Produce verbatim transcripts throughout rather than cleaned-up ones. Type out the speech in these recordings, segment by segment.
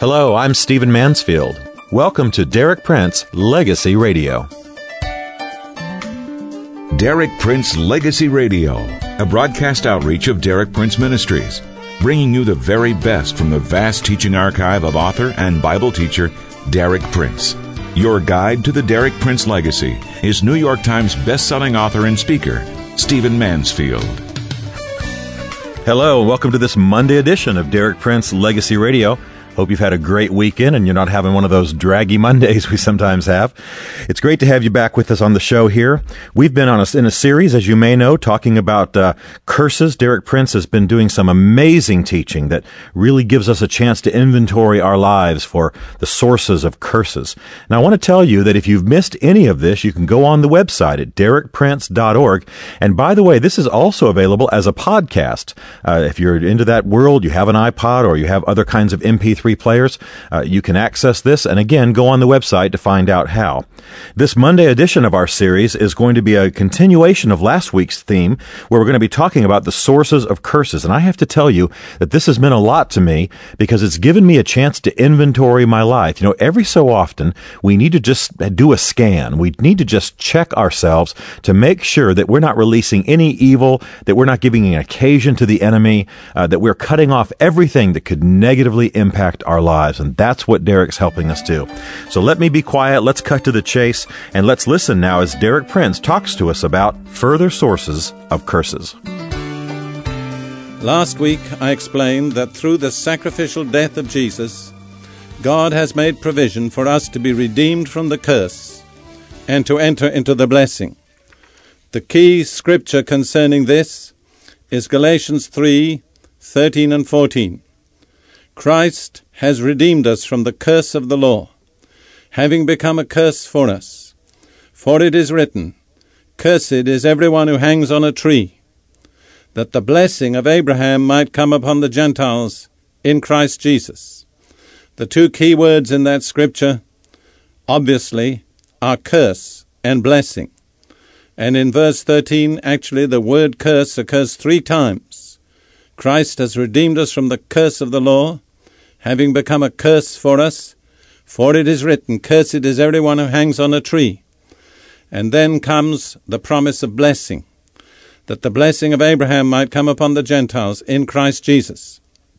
Hello, I'm Stephen Mansfield. Welcome to Derek Prince Legacy Radio. Derek Prince Legacy Radio, a broadcast outreach of Derek Prince Ministries, bringing you the very best from the vast teaching archive of author and Bible teacher Derek Prince. Your guide to the Derek Prince legacy is New York Times best-selling author and speaker, Stephen Mansfield. Hello, and welcome to this Monday edition of Derek Prince Legacy Radio. Hope you've had a great weekend and you're not having one of those draggy Mondays we sometimes have. It's great to have you back with us on the show here. We've been on a, in a series, as you may know, talking about uh, curses. Derek Prince has been doing some amazing teaching that really gives us a chance to inventory our lives for the sources of curses. Now, I want to tell you that if you've missed any of this, you can go on the website at derek prince dot org. And by the way, this is also available as a podcast. Uh, if you're into that world, you have an iPod or you have other kinds of M P three players, uh, you can access this, and again, go on the website to find out how. This Monday edition of our series is going to be a continuation of last week's theme, where we're going to be talking about the sources of curses. And I have to tell you that this has meant a lot to me because it's given me a chance to inventory my life. You know, every so often, we need to just do a scan. We need to just check ourselves to make sure that we're not releasing any evil, that we're not giving an occasion to the enemy, uh, that we're cutting off everything that could negatively impact our lives. And that's what Derek's helping us do. So let me be quiet. Let's cut to the chase. And let's listen now as Derek Prince talks to us about further sources of curses. Last week, I explained that through the sacrificial death of Jesus, God has made provision for us to be redeemed from the curse and to enter into the blessing. The key scripture concerning this is Galatians three, thirteen and fourteen. Christ has redeemed us from the curse of the law, having become a curse for us. For it is written, "Cursed is everyone who hangs on a tree," that the blessing of Abraham might come upon the Gentiles in Christ Jesus. The two key words in that scripture, obviously, are curse and blessing. And in verse thirteen, actually, the word curse occurs three times. Christ has redeemed us from the curse of the law, having become a curse for us. For it is written, "Cursed is everyone who hangs on a tree." And then comes the promise of blessing, that the blessing of Abraham might come upon the Gentiles in Christ Jesus.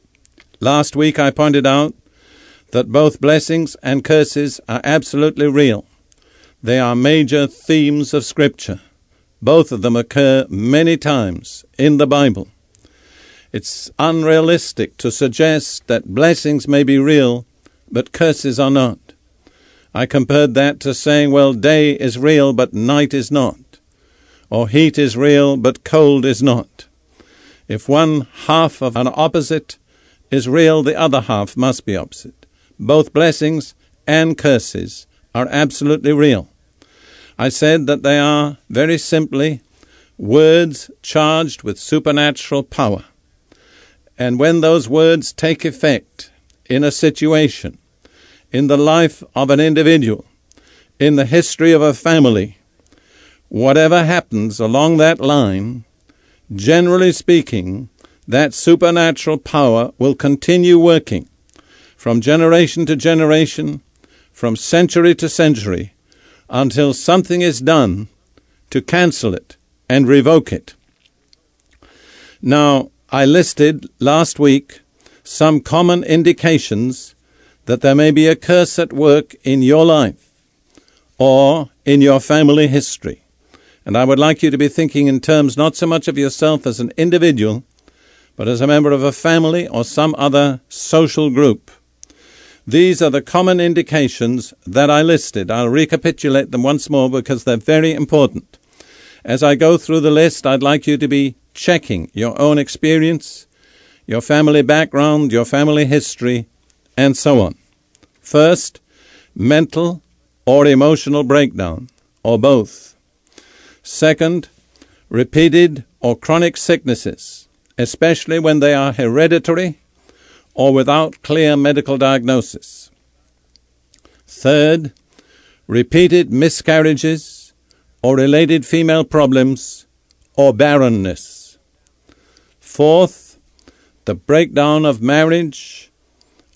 Last week I pointed out that both blessings and curses are absolutely real. They are major themes of Scripture. Both of them occur many times in the Bible. It's unrealistic to suggest that blessings may be real, but curses are not. I compared that to saying, well, day is real, but night is not. Or heat is real, but cold is not. If one half of an opposite is real, the other half must be opposite. Both blessings and curses are absolutely real. I said that they are, very simply, words charged with supernatural power. And when those words take effect in a situation, in the life of an individual, in the history of a family, whatever happens along that line, generally speaking, that supernatural power will continue working from generation to generation, from century to century, until something is done to cancel it and revoke it. Now, I listed last week some common indications that there may be a curse at work in your life or in your family history. And I would like you to be thinking in terms not so much of yourself as an individual, but as a member of a family or some other social group. These are the common indications that I listed. I'll recapitulate them once more because they're very important. As I go through the list, I'd like you to be checking your own experience, your family background, your family history, and so on. First, mental or emotional breakdown, or both. Second, repeated or chronic sicknesses, especially when they are hereditary or without clear medical diagnosis. Third, repeated miscarriages or related female problems or barrenness. Fourth, the breakdown of marriage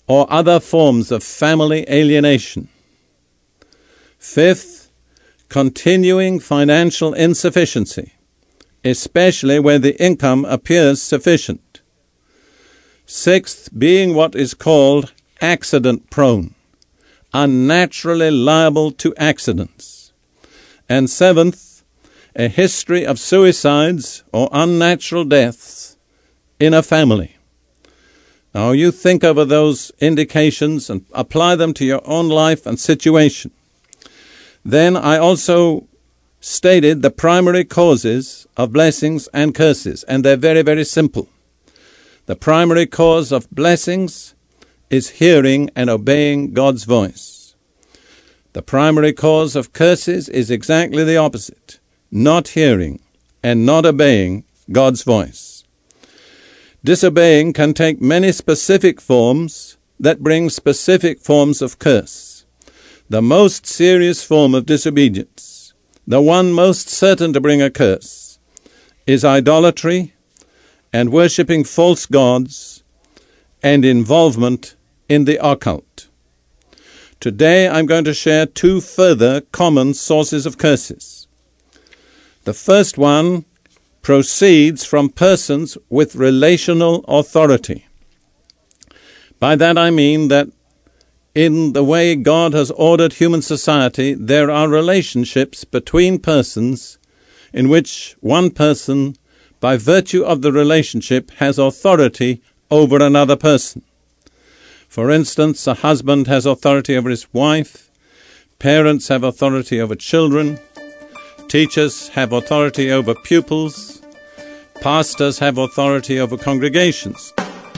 or other forms of family alienation. Fifth, continuing financial insufficiency, especially where the income appears sufficient. Sixth, being what is called accident-prone, unnaturally liable to accidents. And seventh, a history of suicides or unnatural deaths in a family. Now you think over those indications and apply them to your own life and situation. Then I also stated the primary causes of blessings and curses, and they're very, very simple. The primary cause of blessings is hearing and obeying God's voice. The primary cause of curses is exactly the opposite, not hearing and not obeying God's voice. Disobeying can take many specific forms that bring specific forms of curse. The most serious form of disobedience, the one most certain to bring a curse, is idolatry and worshipping false gods and involvement in the occult. Today I'm going to share two further common sources of curses. The first one proceeds from persons with relational authority. By that I mean that in the way God has ordered human society, there are relationships between persons in which one person, by virtue of the relationship, has authority over another person. For instance, a husband has authority over his wife, parents have authority over children, teachers have authority over pupils, pastors have authority over congregations.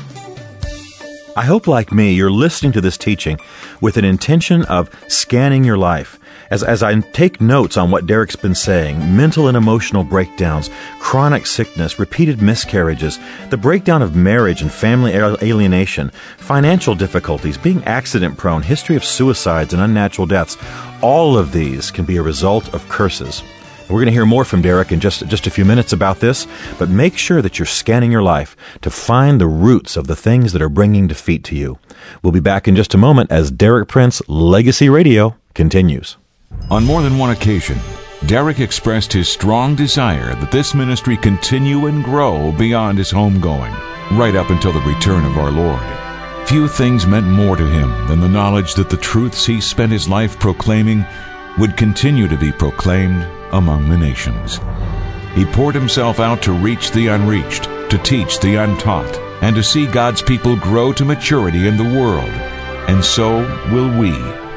I hope, like me, you're listening to this teaching with an intention of scanning your life. As, as I take notes on what Derek's been saying, mental and emotional breakdowns, chronic sickness, repeated miscarriages, the breakdown of marriage and family alienation, financial difficulties, being accident-prone, history of suicides and unnatural deaths, all of these can be a result of curses. We're going to hear more from Derek in just, just a few minutes about this, but make sure that you're scanning your life to find the roots of the things that are bringing defeat to you. We'll be back in just a moment as Derek Prince Legacy Radio continues. On more than one occasion, Derek expressed his strong desire that this ministry continue and grow beyond his homegoing, right up until the return of our Lord. Few things meant more to him than the knowledge that the truths he spent his life proclaiming would continue to be proclaimed among the nations. He poured himself out to reach the unreached, to teach the untaught, and to see God's people grow to maturity in the world. And so will we.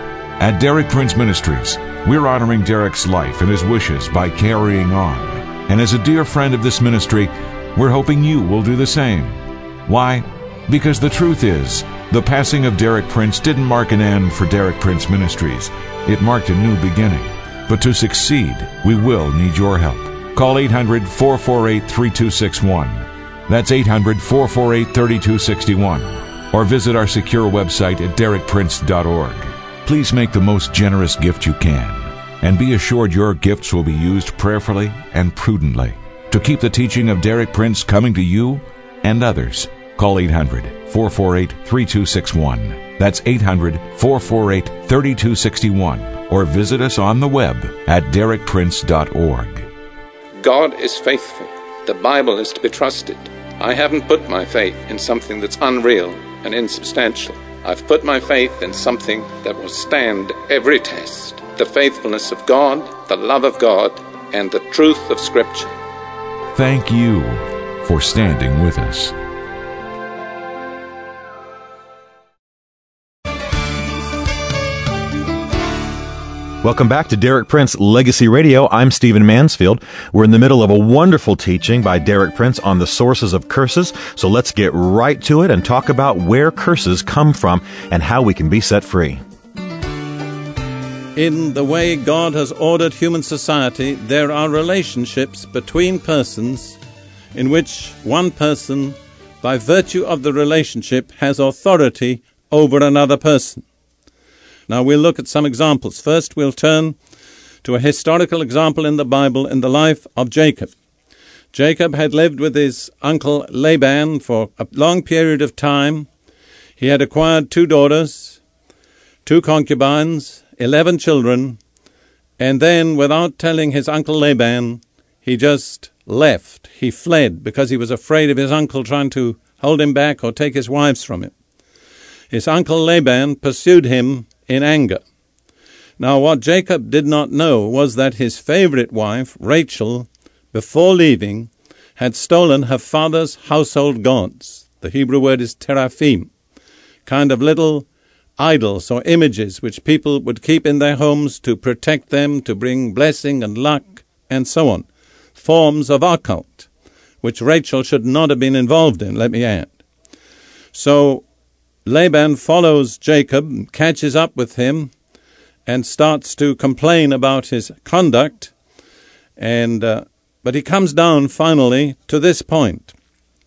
At Derek Prince Ministries, we're honoring Derek's life and his wishes by carrying on. And as a dear friend of this ministry, we're hoping you will do the same. Why? Because the truth is, the passing of Derek Prince didn't mark an end for Derek Prince Ministries. It marked a new beginning. But to succeed, we will need your help. Call eight hundred, four four eight, three two six one. That's eight hundred, four four eight, three two six one. Or visit our secure website at derek prince dot org. Please make the most generous gift you can, and be assured your gifts will be used prayerfully and prudently to keep the teaching of Derek Prince coming to you and others. Call eight hundred, four four eight, three two six one. That's eight hundred, four four eight, three two six one. Or visit us on the web at derek prince dot org. God is faithful. The Bible is to be trusted. I haven't put my faith in something that's unreal and insubstantial. I've put my faith in something that will stand every test. The faithfulness of God, the love of God, and the truth of Scripture. Thank you for standing with us. Welcome back to Derek Prince Legacy Radio. I'm Stephen Mansfield. We're in the middle of a wonderful teaching by Derek Prince on the sources of curses. So let's get right to it and talk about where curses come from and how we can be set free. In the way God has ordered human society, there are relationships between persons in which one person, by virtue of the relationship, has authority over another person. Now we'll look at some examples. First, we'll turn to a historical example in the Bible in the life of Jacob. Jacob had lived with his uncle Laban for a long period of time. He had acquired two daughters, two concubines, eleven children, and then, without telling his uncle Laban, he just left. He fled because he was afraid of his uncle trying to hold him back or take his wives from him. His uncle Laban pursued him in anger. Now, what Jacob did not know was that his favorite wife, Rachel, before leaving, had stolen her father's household gods. The Hebrew word is teraphim, kind of little idols or images which people would keep in their homes to protect them, to bring blessing and luck, and so on. Forms of occult, which Rachel should not have been involved in, let me add. So Laban follows Jacob, catches up with him, and starts to complain about his conduct. And uh, but he comes down finally to this point.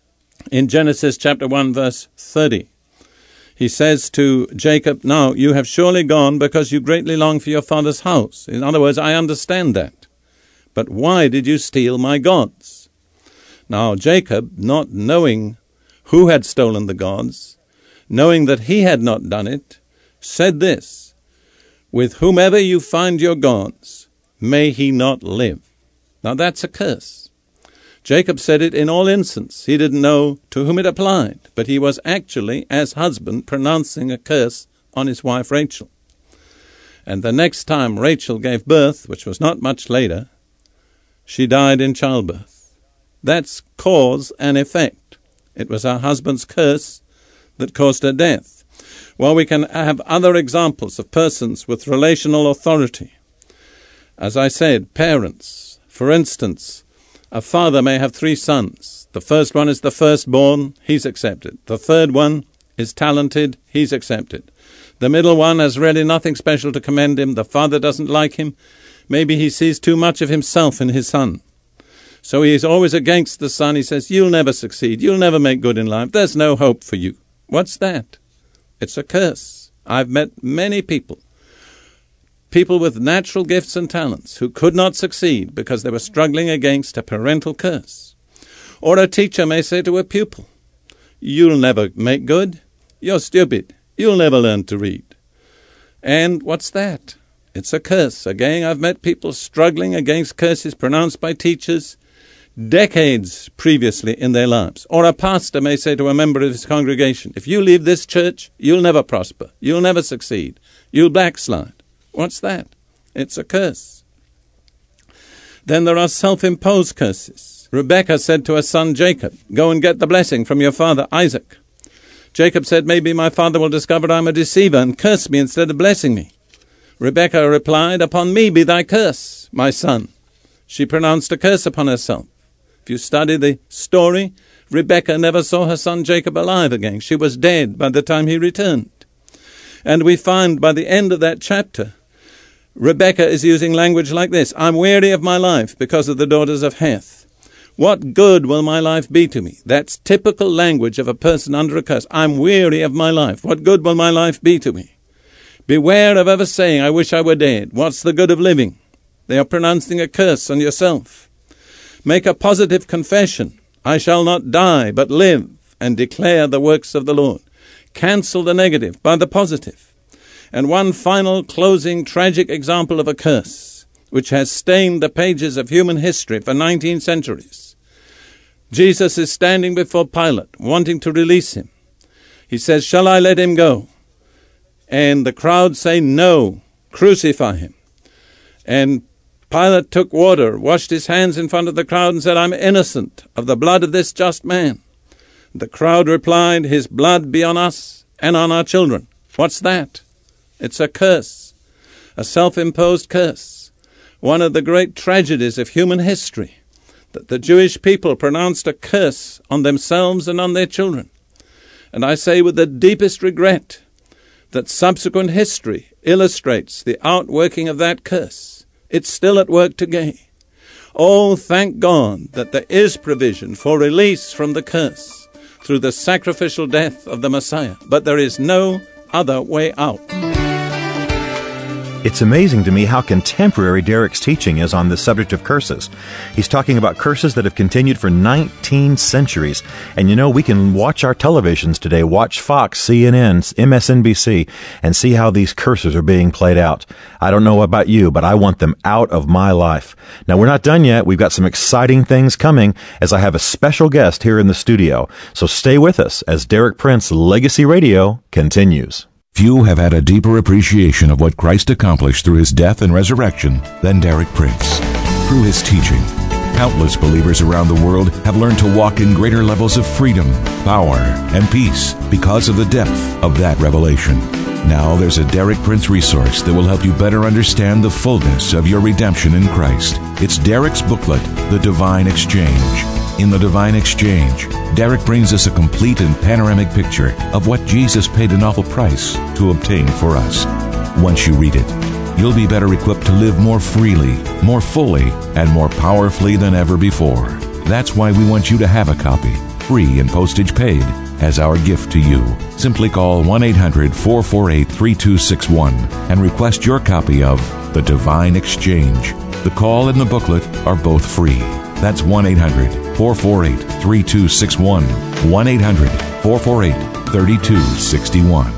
In Genesis chapter one, verse thirty, he says to Jacob, "Now you have surely gone because you greatly long for your father's house." In other words, I understand that. But why did you steal my gods? Now Jacob, not knowing who had stolen the gods, knowing that he had not done it, said this, "With whomever you find your gods, may he not live." Now that's a curse. Jacob said it in all instance. He didn't know to whom it applied, but he was actually, as husband, pronouncing a curse on his wife Rachel. And the next time Rachel gave birth, which was not much later, she died in childbirth. That's cause and effect. It was her husband's curse that caused her death. Well, we can have other examples of persons with relational authority. As I said, parents. For instance, a father may have three sons. The first one is the firstborn, he's accepted. The third one is talented, he's accepted. The middle one has really nothing special to commend him. The father doesn't like him. Maybe he sees too much of himself in his son. So he is always against the son. He says, "You'll never succeed. You'll never make good in life. There's no hope for you." What's that? It's a curse. I've met many people, people with natural gifts and talents who could not succeed because they were struggling against a parental curse. Or a teacher may say to a pupil, "You'll never make good. You're stupid. You'll never learn to read." And what's that? It's a curse. Again, I've met people struggling against curses pronounced by teachers decades previously in their lives. Or a pastor may say to a member of his congregation, "If you leave this church, you'll never prosper. You'll never succeed. You'll backslide." What's that? It's a curse. Then there are self-imposed curses. Rebekah said to her son Jacob, "Go and get the blessing from your father Isaac." Jacob said, "Maybe my father will discover I'm a deceiver and curse me instead of blessing me." Rebekah replied, "Upon me be thy curse, my son." She pronounced a curse upon herself. If you study the story, Rebekah never saw her son Jacob alive again. She was dead by the time he returned. And we find by the end of that chapter, Rebekah is using language like this: "I'm weary of my life because of the daughters of Heth. What good will my life be to me?" That's typical language of a person under a curse. I'm weary of my life. What good will my life be to me? Beware of ever saying, "I wish I were dead." What's the good of living? They are pronouncing a curse on yourself. Make a positive confession. "I shall not die, but live and declare the works of the Lord." Cancel the negative by the positive. And one final closing tragic example of a curse, which has stained the pages of human history for nineteen centuries. Jesus is standing before Pilate, wanting to release him. He says, "Shall I let him go?" And the crowd say, "No, crucify him." And Pilate took water, washed his hands in front of the crowd and said, "I'm innocent of the blood of this just man." The crowd replied, "His blood be on us and on our children." What's that? It's a curse, a self-imposed curse. One of the great tragedies of human history, that the Jewish people pronounced a curse on themselves and on their children. And I say with the deepest regret that subsequent history illustrates the outworking of that curse. It's still at work today. Oh, thank God that there is provision for release from the curse through the sacrificial death of the Messiah. But there is no other way out. It's amazing to me how contemporary Derek's teaching is on the subject of curses. He's talking about curses that have continued for nineteen centuries. And you know, we can watch our televisions today, watch Fox, C N N, M S N B C, and see how these curses are being played out. I don't know about you, but I want them out of my life. Now, we're not done yet. We've got some exciting things coming as I have a special guest here in the studio. So stay with us as Derek Prince Legacy Radio continues. Few have had a deeper appreciation of what Christ accomplished through his death and resurrection than Derek Prince. Through his teaching, countless believers around the world have learned to walk in greater levels of freedom, power, and peace because of the depth of that revelation. Now there's a Derek Prince resource that will help you better understand the fullness of your redemption in Christ. It's Derek's booklet, The Divine Exchange. In The Divine Exchange, Derek brings us a complete and panoramic picture of what Jesus paid an awful price to obtain for us. Once you read it, you'll be better equipped to live more freely, more fully, and more powerfully than ever before. That's why we want you to have a copy, free and postage paid, as our gift to you. Simply call one eight hundred, four four eight, three two six one and request your copy of The Divine Exchange. The call and the booklet are both free. That's one eight hundred, four four eight, three two six one, one eight hundred, four four eight, three two six one.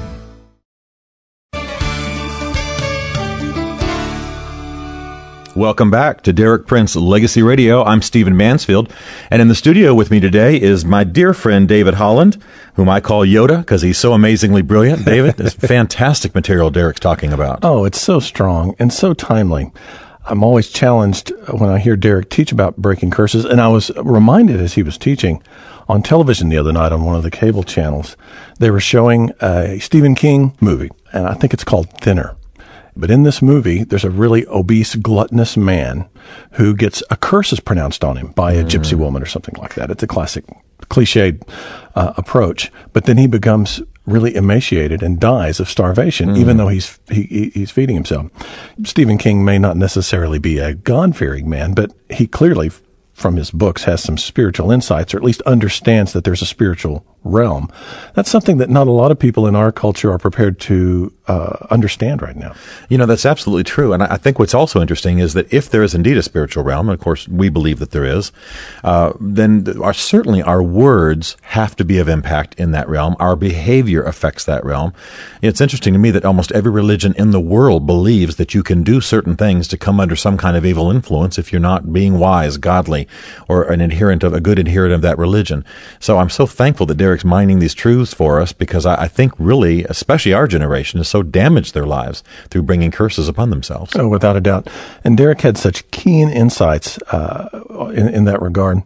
Welcome back to Derek Prince Legacy Radio. I'm Stephen Mansfield, and in the studio with me today is my dear friend David Holland, whom I call Yoda because he's so amazingly brilliant. David, this fantastic material Derek's talking about. Oh, it's so strong and so timely. I'm always challenged when I hear Derek teach about breaking curses, and I was reminded as he was teaching on television the other night on one of the cable channels, they were showing a Stephen King movie, and I think it's called Thinner. But in this movie, there's a really obese, gluttonous man who gets a curse is pronounced on him by a gypsy woman or something like that. It's a classic, cliched uh, approach. But then he becomes really emaciated and dies of starvation, mm. even though he's he, he's feeding himself. Stephen King may not necessarily be a God-fearing man, but he clearly, from his books, has some spiritual insights, or at least understands that there's a spiritual realm. That's something that not a lot of people in our culture are prepared to uh, understand right now. You know, that's absolutely true. And I think what's also interesting is that if there is indeed a spiritual realm, and of course we believe that there is, uh, then our, certainly our words have to be of impact in that realm. Our behavior affects that realm. It's interesting to me that almost every religion in the world believes that you can do certain things to come under some kind of evil influence if you're not being wise, godly, or an adherent of a good adherent of that religion. So I'm so thankful that Derek's mining these truths for us, because I, I think really, especially our generation, has so damaged their lives through bringing curses upon themselves. Oh, without a doubt. And Derek had such keen insights uh, in, in that regard.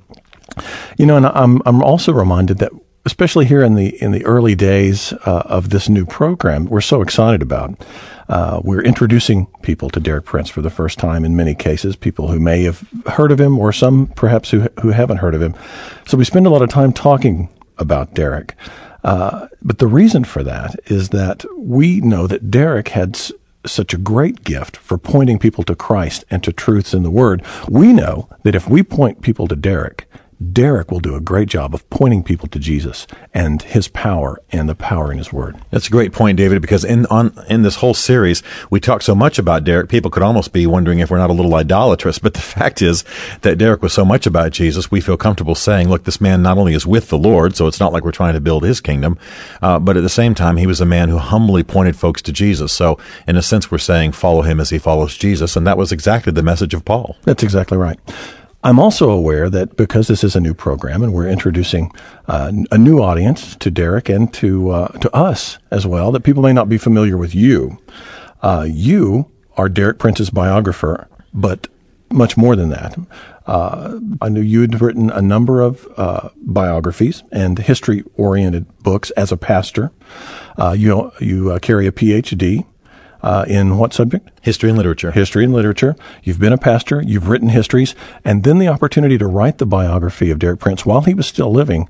You know, and I'm I'm also reminded that, especially here in the in the early days uh, of this new program, we're so excited about. Uh, we're introducing people to Derek Prince for the first time in many cases, people who may have heard of him, or some perhaps who who haven't heard of him. So we spend a lot of time talking about Derek. Uh, but the reason for that is that we know that Derek had s- such a great gift for pointing people to Christ and to truths in the Word. We know that if we point people to Derek, Derek will do a great job of pointing people to Jesus and his power and the power in his word. That's a great point, David, because in on in this whole series, we talk so much about Derek, people could almost be wondering if we're not a little idolatrous. But the fact is that Derek was so much about Jesus, we feel comfortable saying, look, this man not only is with the Lord, so it's not like we're trying to build his kingdom, uh, but at the same time, he was a man who humbly pointed folks to Jesus. So in a sense, we're saying follow him as he follows Jesus. And that was exactly the message of Paul. That's exactly right. I'm also aware that because this is a new program and we're introducing uh, a new audience to Derek and to uh, to us as well, that people may not be familiar with you. Uh, you are Derek Prince's biographer, but much more than that. Uh, I knew you had written a number of uh, biographies and history-oriented books as a pastor. Uh, you you uh, carry a P H D. Uh, in what subject? History and literature. History and literature. You've been a pastor. You've written histories. And then the opportunity to write the biography of Derek Prince while he was still living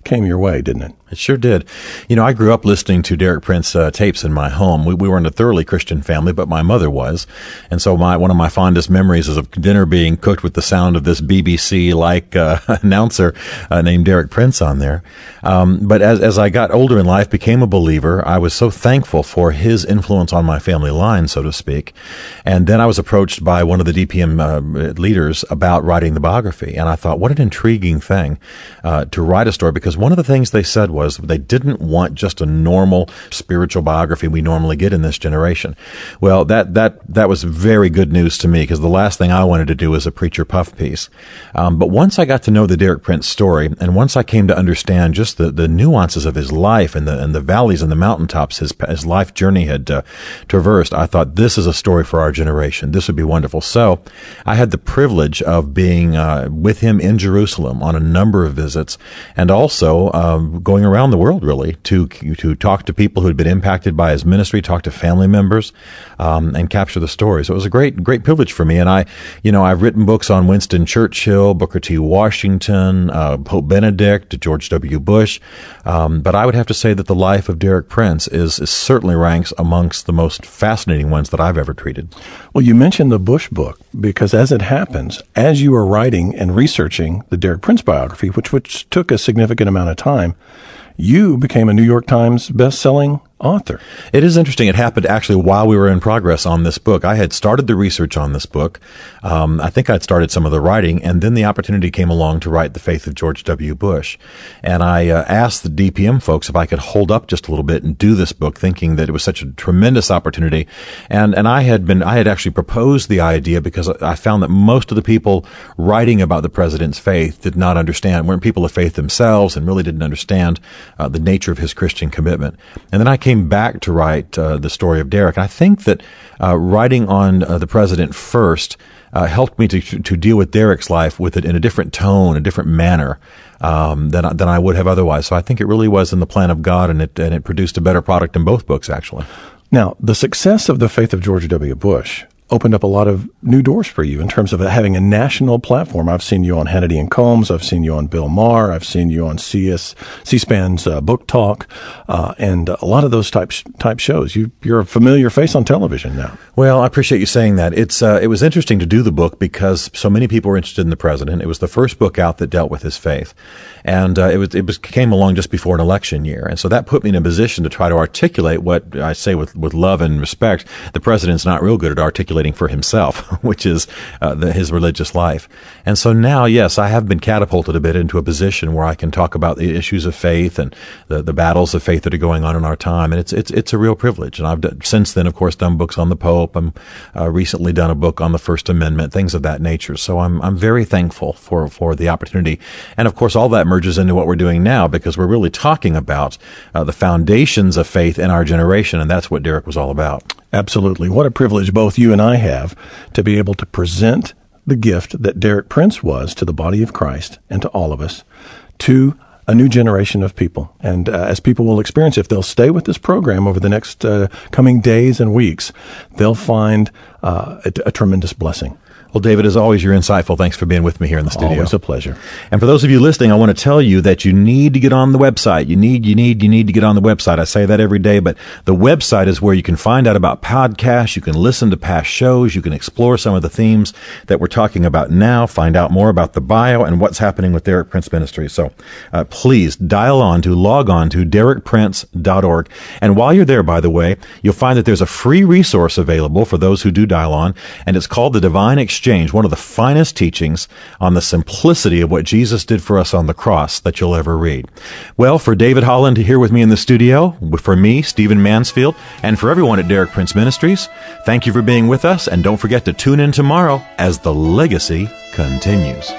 came your way, didn't it? It sure did. You know, I grew up listening to Derek Prince uh, tapes in my home. We, we weren't a thoroughly Christian family, but my mother was. And so my one of my fondest memories is of dinner being cooked with the sound of this B B C-like uh, announcer uh, named Derek Prince on there. Um, but as, as I got older in life, became a believer, I was so thankful for his influence on my family line, so to speak. And then I was approached by one of the D P M uh, leaders about writing the biography. And I thought, what an intriguing thing uh, to write a story, because one of the things they said was they didn't want just a normal spiritual biography we normally get in this generation. Well, that that that was very good news to me, because the last thing I wanted to do was a preacher puff piece. Um, but once I got to know the Derek Prince story, and once I came to understand just the, the nuances of his life and the and the valleys and the mountaintops his his life journey had uh, traversed, I thought, this is a story for our generation. This would be wonderful. So I had the privilege of being uh, with him in Jerusalem on a number of visits, and also um, going around the world, really, to to talk to people who had been impacted by his ministry, talk to family members, um, and capture the stories. So it was a great, great privilege for me. And I, you know, I've written books on Winston Churchill, Booker T. Washington, uh, Pope Benedict, George W. Bush. Um, but I would have to say that the life of Derek Prince is, is certainly ranks amongst the most fascinating ones that I've ever treated. Well, you mentioned the Bush book, because as it happens, as you were writing and researching the Derek Prince biography, which which took a significant amount of time, you became a New York Times best-selling author. It is interesting. It happened actually while we were in progress on this book. I had started the research on this book. Um, I think I'd started some of the writing, and then the opportunity came along to write The Faith of George W. Bush. And I uh, asked the D P M folks if I could hold up just a little bit and do this book, thinking that it was such a tremendous opportunity. And and I had been I had actually proposed the idea because I found that most of the people writing about the president's faith did not understand, weren't people of faith themselves, and really didn't understand uh, the nature of his Christian commitment. And then I came back to write uh, the story of Derek. And I think that uh, writing on uh, the president first uh, helped me to to deal with Derek's life with it in a different tone, a different manner um, than than I would have otherwise. So I think it really was in the plan of God, and it and it produced a better product in both books, actually. Now, the success of The Faith of George W. Bush opened up a lot of new doors for you in terms of having a national platform. I've seen you on Hannity and Combs. I've seen you on Bill Maher. I've seen you on C S, C-SPAN's uh, Book Talk, uh, and a lot of those type type shows. You, you're a familiar face on television now. Well, I appreciate you saying that. It's uh, it was interesting to do the book because so many people were interested in the president. It was the first book out that dealt with his faith, and uh, it was it was, came along just before an election year, and so that put me in a position to try to articulate what I say with with love and respect. The president's not real good at articulating for himself, which is uh, the, his religious life. And so now, yes, I have been catapulted a bit into a position where I can talk about the issues of faith and the, the battles of faith that are going on in our time. And it's it's it's a real privilege. And I've done, since then, of course, done books on the Pope. I'm uh, recently done a book on the First Amendment, things of that nature. So I'm I'm very thankful for for the opportunity. And of course, all that merges into what we're doing now, because we're really talking about uh, the foundations of faith in our generation, and that's what Derek was all about. Absolutely. What a privilege both you and I have to be able to present the gift that Derek Prince was to the body of Christ and to all of us, to a new generation of people. And uh, as people will experience, if they'll stay with this program over the next uh, coming days and weeks, they'll find uh, a, a tremendous blessing. Well, David, as always, you're insightful. Thanks for being with me here in the studio. Always a pleasure. And for those of you listening, I want to tell you that you need to get on the website. You need, you need, you need to get on the website. I say that every day, but the website is where you can find out about podcasts. You can listen to past shows. You can explore some of the themes that we're talking about now, find out more about the bio and what's happening with Derek Prince Ministries. So uh, please dial on to, log on to derek prince dot org. And while you're there, by the way, you'll find that there's a free resource available for those who do dial on, and it's called The Divine Exchange. Exchange, one of the finest teachings on the simplicity of what Jesus did for us on the cross that you'll ever read. Well, for David Holland here with me in the studio, for me, Stephen Mansfield, and for everyone at Derek Prince Ministries, thank you for being with us, and don't forget to tune in tomorrow as the legacy continues.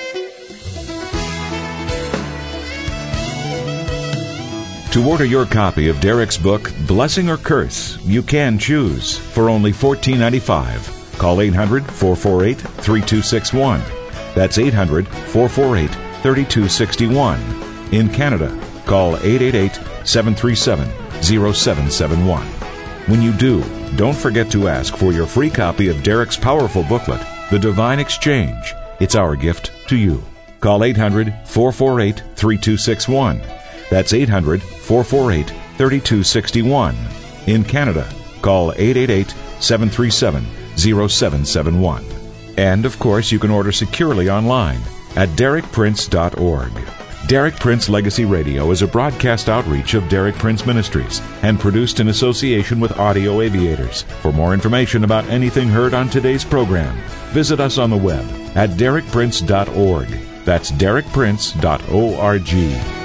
To order your copy of Derek's book, Blessing or Curse, you can choose for only fourteen ninety-five. Call eight hundred, four four eight, three two six one. That's eight hundred, four four eight, three two six one. In Canada, call eight eight eight, seven three seven, zero seven seven one. When you do, don't forget to ask for your free copy of Derek's powerful booklet, The Divine Exchange. It's our gift to you. call eight hundred, four four eight, three two six one. That's eight hundred, four four eight, three two six one. In Canada, call eight eight eight, seven three seven, zero seven seven one. And, of course, you can order securely online at derek prince dot org. Derek Prince Legacy Radio is a broadcast outreach of Derek Prince Ministries and produced in association with Audio Aviators. For more information about anything heard on today's program, visit us on the web at derek prince dot org. That's derek prince dot org.